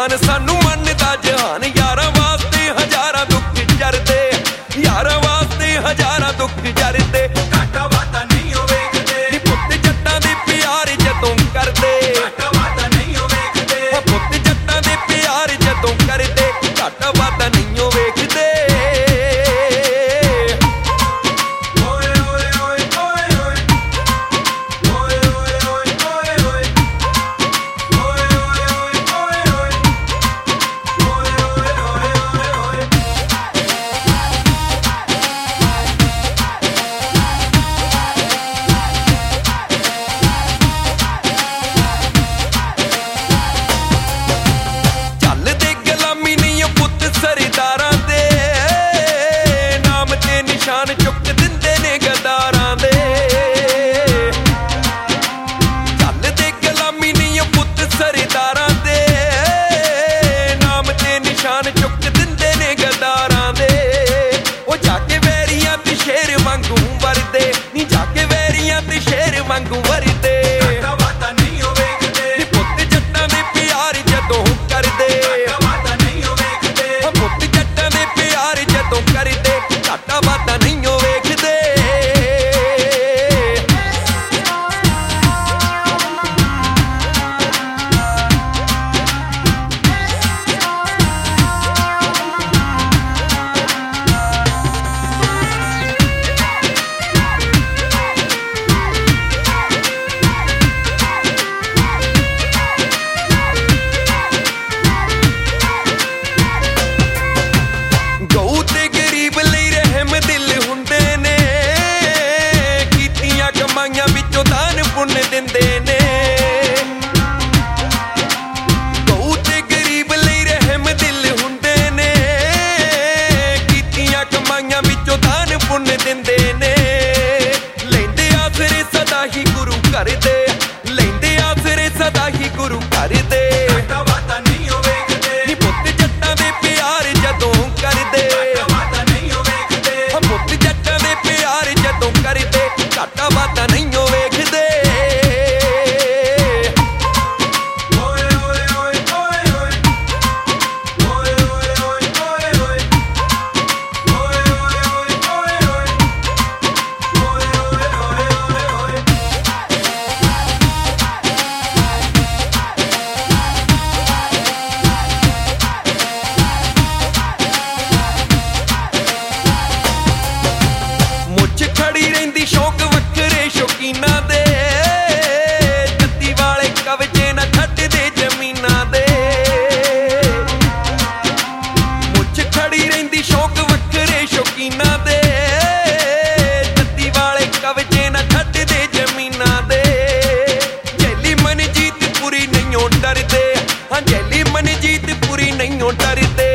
ਮਾਨ ਸਾਨੂੰ ਮੰਨਦਾ ਜਹਾਨ। ਯਾਰਾਂ ਵਾਸਤੇ ਹਜ਼ਾਰਾਂ ਦੁੱਖ ਜਰਦੇ, ਯਾਰਾਂ ਵਾਸਤੇ ਹਜ਼ਾਰਾਂ ਦੁੱਖ ਜਰਦੇ। ਘਾਟਾ ਵਾਧਾ ਨਹੀਂ ਉਹ ਵੇਖਦੇ, ਨੀ ਪੁੱਤ ਜੱਟਾਂ ਦੇ ਪਿਆਰ ਜਦੋਂ ਕਰਦੇ, ਘਾਟਾ ਵਾਧਾ ਨਹੀਂ ਉਹ ਵੇਖਦੇ। ਪੁੱਤ ਜੱਟਾਂ ਦੇ ਪਿਆਰ ਜਦੋਂ ਕਰਦੇ, ਘਾਟਾ ਵਾਧਾ ਨਹੀਂ ਉਹ ਵੇਖਦੇ। ਓਏ ਓਏ ਓਏ ਓਏ ਓਏ, ਓਏ ਓਏ ਓਏ ਓਏ ਓਏ, ਓਏ ਓਏ ਓਏ ਓਏ ਓਏ, ਓਏ ਓਏ ਓਏ ਓਏ। ਚੱਲਦੇ ਗੁਲਾਮੀ ਨਹੀਂ ਉਹ ਪੁੱਤ ਸਰਦਾਰਾਂ ਦੇ, ਨਾਮ ਤੇ ਨਿਸ਼ਾਨ ਚੁੱਕ ਦਿੰਦੇ ਨੇ ਗਦਾਰਾਂ ਦੇ। ਚੱਲਦੇ ਗੁਲਾਮੀ ਨਹੀਂ ਉਹ ਪੁੱਤ ਸਰਦਾਰਾਂ ਦੇ, ਨਾਮ ਤੇ ਨਿਸ਼ਾਨ ਚੁੱਕ ਦਿੰਦੇ ਨੇ ਗਦਾਰਾਂ ਦੇ। ਉਹ ਜਾ ਕੇ ਵੈਰੀਆਂ ਤੇ ਸ਼ੇਰ ਵਾਂਗੂ ਵਰਦੇ, ਨੀ ਜਾ ਕੇ ਵੈਰੀਆਂ ਤੇ ਸ਼ੇਰ ਵਾਂਗੂ ਵਰਦੇ। ਘਾਟਾ ਵਾਧਾ ਨਹੀਂ ਉਹ ਵੇਖਦੇ, ਨੀ ਪੁੱਤ ਜੱਟਾਂ ਦੇ ਪਿਆਰ ਜਦੋਂ ਕਰਦੇ, ਘਾਟਾ ਵਾਧਾ ਨਹੀਂ ਉਹ ਵੇਖਦੇ। ਪੁੱਤ ਜੱਟਾਂ ਦੇ ਪਿਆਰ ਜਦੋਂ ਕਰਦੇ, ਘਾਟਾ ਵਾਧਾ ਨਹੀਂ ਉਹ ਵੇਖਦੇ। ਗਊ ਤੇ ਗਰੀਬ ਲਈ ਰਹਿਮ ਦਿਲ ਹੁੰਦੇ ਨੇ, ਕੀਤੀਆਂ ਕਮਾਈਆਂ ਵਿੱਚੋਂ ਦਾਨ ਪੁੰਨ ਦਿੰਦੇ ਨੇ। ਗਊ ਤੇ ਗਰੀਬ ਲਈ ਰਹਿਮ ਦਿਲ ਹੁੰਦੇ ਨੇ, ਕੀਤੀਆਂ ਕਮਾਈਆਂ ਵਿੱਚੋਂ ਦਾਨ ਪੁੰਨ ਦਿੰਦੇ ਨੇ। ਲੈਂਦੇ ਆਸਰੇ ਸਦਾ ਹੀ ਗੁਰੂ ਘਰ ਦੇ, ਲੈਂਦੇ ਆਸਰੇ ਸਦਾ ਹੀ ਗੁਰੂ ਘਰ ਦੇ। ਘਾਟਾ ਵਾਧਾ ਨਹੀਂ ਉਹ ਵੇਖਦੇ, ਨੀ ਪੁੱਤ ਜੱਟਾਂ ਦੇ ਪਿਆਰ ਜਦੋਂ ਕਰਦੇ, ਘਾਟਾ ਵਾਧਾ ਨਹੀਂ ਉਹ ਵੇਖਦੇ। ਪੁੱਤ ਜੱਟਾਂ ਦੇ ਪਿਆਰ ਜਦੋਂ ਕਰਦੇ, ਘਾਟਾ ਵਾਧਾ ਨਹੀਂ ਉਹ ਵੇਖਦੇ। ਓਏ ਓਏ ਓਏ ਓਏ ਓਏ, ਓਏ ਓਏ ਓਏ ਓਏ ਓਏ, ਓਏ ਓਏ ਓਏ ਓਏ ਓਏ, ਓਏ ਓਏ ਓਏ ਓਏ ਓਏ। ਮੁੱਛ ਖੜੀ ਰਹਿੰਦੀ ਸ਼ੌਕ ਵੱਖਰੇ ਸ਼ੌਕੀਨਾਂ ਦੇ, ਜੱਤੀ ਵਾਲੇ ਕਬਜੇ ਨਾ ਛੱਡਦੇ ਜ਼ਮੀਨਾਂ ਦੇ। ਮੁੱਛ ਖੜੀ ਰਹਿੰਦੀ ਸ਼ੌਕ ਵੱਖਰੇ ਸ਼ੌਕੀਨਾਂ ਦੇ, ਜੱਤੀ ਵਾਲੇ ਕਬਜੇ ਨਾ ਛੱਡਦੇ ਜ਼ਮੀਨਾਂ ਦੇ। ਜੈਲੀ ਮਨਜੀਤ ਪੂਰੀ ਨਹੀਂਓ ਡਰਦੇ, ਹਾਂ ਜੈਲੀ ਮਨਜੀਤ ਪੂਰੀ ਨਹੀਂਓ ਡਰਦੇ।